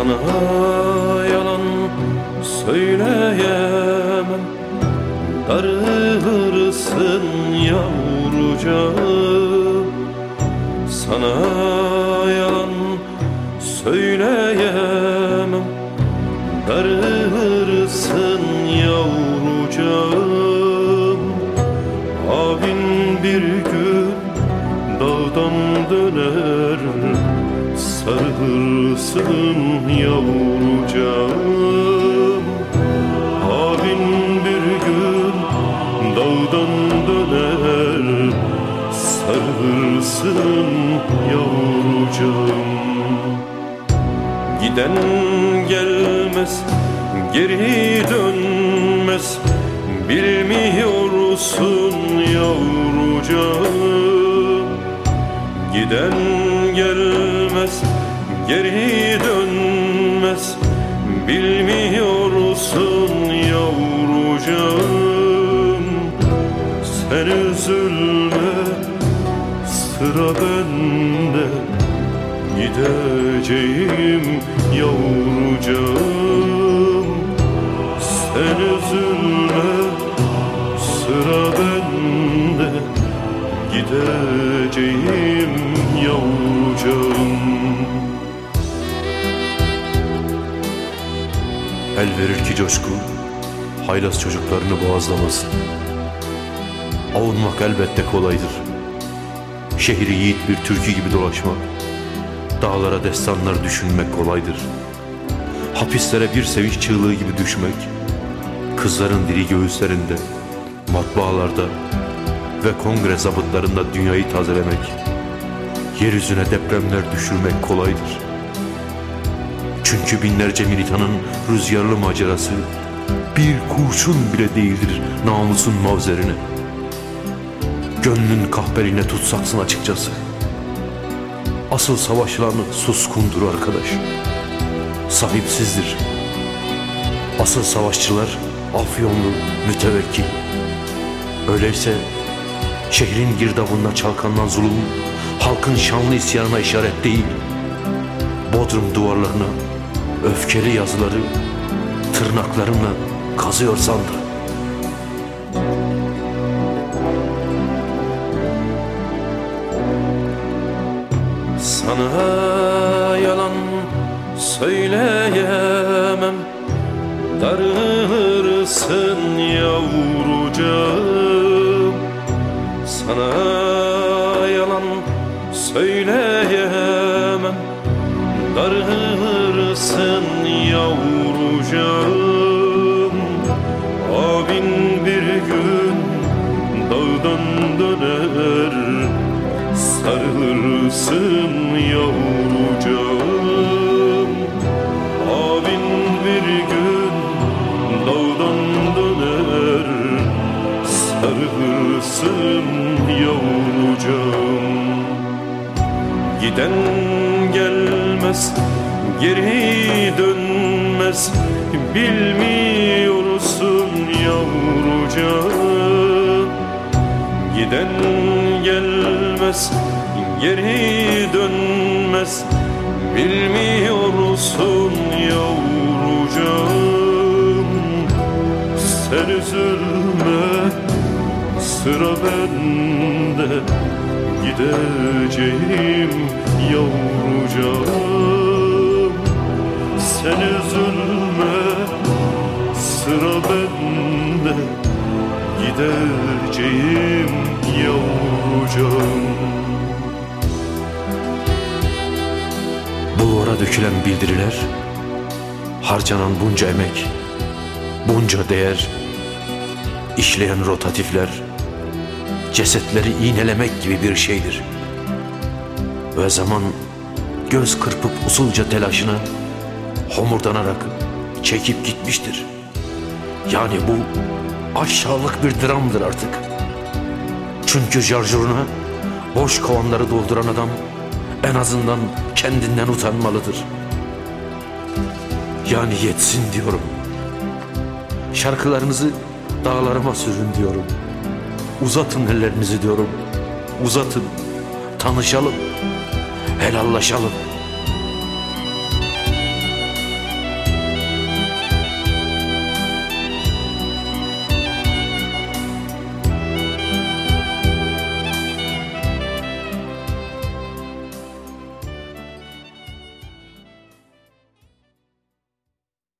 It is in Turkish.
Sana yalan söyleyemem, darılırsın yavrucağım. Sana yalan söyleyemem, darılırsın yavrucağım. Abin bir gün dağdan döner, sarılırsın yavrucağım. Abin bir gün dağdan döner, sarılırsın yavrucağım. Giden gelmez, geri dönmez, bilmiyorsun yavrucağım. Giden gelmez, geri dönmez, bilmiyorsun yavrucağım. Sen üzülme, sıra bende, gideceğim yavrucağım. Sen üzülme, sıra bende, gideceğim yavrucağım. El verir ki coşku haylaz çocuklarını boğazlamasın. Avunmak elbette kolaydır. Şehri yiğit bir türkü gibi dolaşmak, dağlara destanlar düşünmek kolaydır. Hapislere bir sevinç çığlığı gibi düşmek, kızların dili göğüslerinde, matbaalarda ve kongre zabıtlarında dünyayı tazelemek, yeryüzüne depremler düşürmek kolaydır. Çünkü binlerce militanın rüzgarlı macerası bir kurşun bile değildir namusun mavzerine. Gönlün kahpeline tutsaksın açıkçası. Asıl savaşılan suskundur arkadaş, sahipsizdir. Asıl savaşçılar afyonlu, mütevekkil. Öyleyse şehrin girdabında çalkanılan zulüm halkın şanlı isyanına işaret değil, Bodrum duvarlarına öfkeli yazıları tırnaklarımla kazıyorsan da. Sana yalan söyleyemem, darılırsın yavrucağım. Sana yalan söyleyemem, darılırsın yavrucağım. Abin bir gün dağdan döner, sarılırsın yavrucağım. Abin bir gün dağdan döner, sarılırsın yavrucağım. Giden gelmez, geri dönmez, bilmiyorsun yavrucağım. Giden gelmez, geri dönmez, bilmiyorsun yavrucağım. Sen üzülme, sıra bende, gideceğim yavrucağım. Sen üzülme, sıra bende, gideceğim yavrucağım. Bulvara dökülen bildiriler, harcanan bunca emek, bunca değer, işleyen rotatifler, cesetleri iğnelemek gibi bir şeydir. Ve zaman göz kırpıp usulca telaşına homurdanarak çekip gitmiştir. Yani bu aşağılık bir dramdır artık. Çünkü şarjörüne boş kovanları dolduran adam en azından kendinden utanmalıdır. Yani yetsin diyorum. Şarkılarınızı dağlarıma sürün diyorum. Uzatın ellerinizi diyorum. Uzatın, tanışalım, helallaşalım.